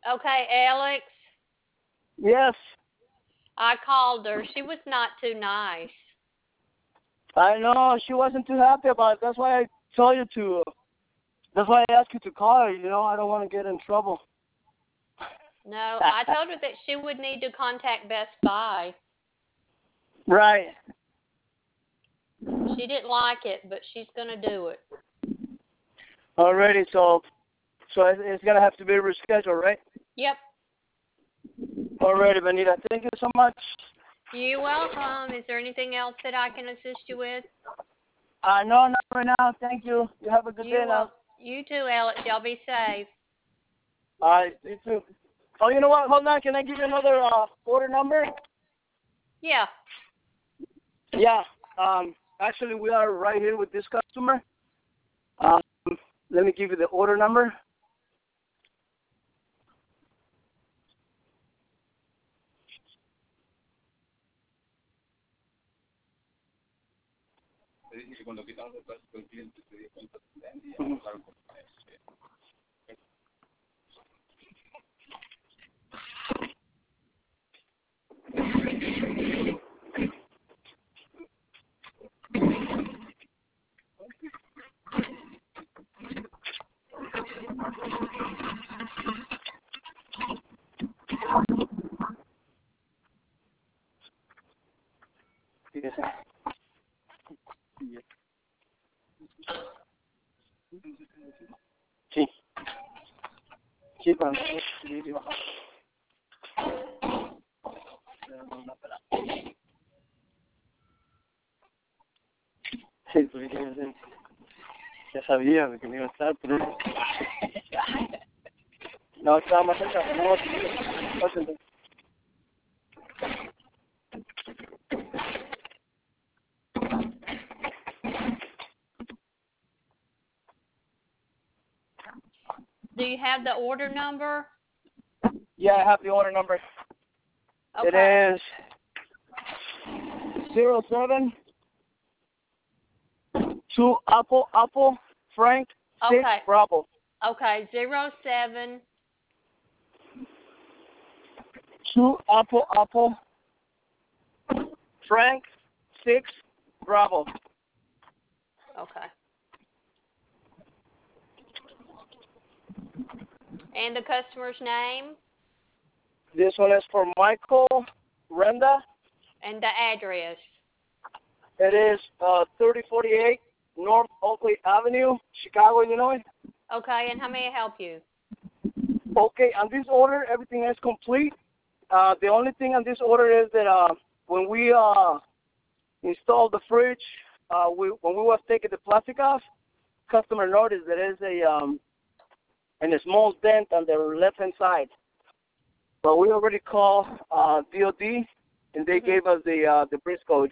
Okay, Alex, Yes, I called her. She was not too nice. I know she wasn't too happy about it. That's why I told you to. That's why I asked you to call her. I don't want to get in trouble. No, I told her that she would need to contact Best Buy. Right. She didn't like it, but she's going to do it. Already. So it's gonna have to be rescheduled, right? Yep. Already, Benita. Thank you so much. You're welcome. Is there anything else that I can assist you with? No, not right now. Thank you. You have a good day now. You too, Alex. Y'all be safe. All right. You too. Oh, you know what? Hold on. Can I give you another order number? Yeah. Yeah. Actually, we are right here with this customer. Um, let me give you the order number. Yes. Sí. Sí, para sí, porque ya sabía que me iba a estar, pero no, estaba más cerca. No, sí. Do you have the order number? Yeah, I have the order number. Okay. It is 07 2 Apple Frank 6 Okay. Bravo. Okay. 07. 2 Apple Frank 6 Bravo. Okay. And the customer's name? This one is for Michael Renda. And the address? It is 3048 North Oakley Avenue, Chicago, Illinois. Okay, and how may I help you? Okay, on this order, everything is complete. The only thing on this order is that when we installed the fridge, when we was taking the plastic off, customer noticed there is a small dent on the left-hand side. But we already called DOD, and they gave us the bridge code.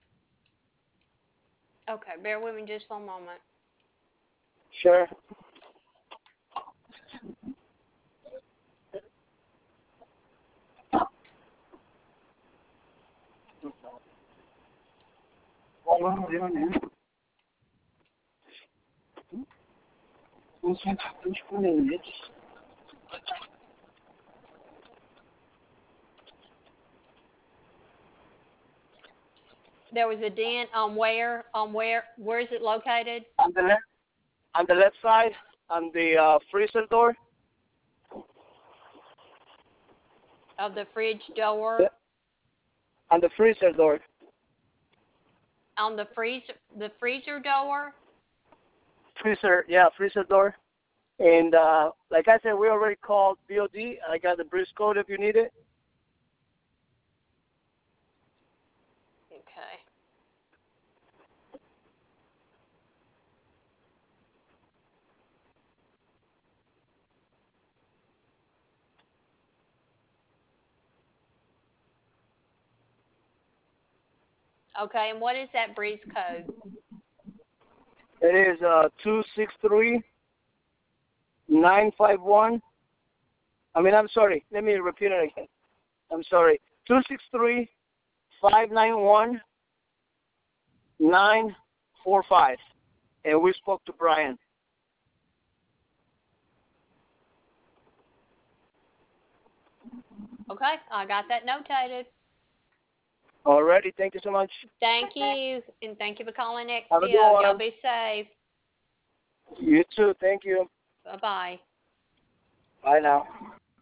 Okay, bear with me just one moment. Sure. There was a dent on where? Where is it located? On the left side, on the freezer door. Of the fridge door? Yeah. On the freezer door. On the freezer door? Freezer door. And like I said, we already called BOD. I got the bridge code if you need it. Okay. Okay, and what is that breeze code? It is 263951. I'm sorry. Let me repeat it again. I'm sorry. 263591-945. And we spoke to Brian. Okay, I got that notated. Alrighty, thank you so much. Thank you, and thank you for calling Have a good XPO. Y'all one. be safe. You too, thank you. Bye-bye. Bye now.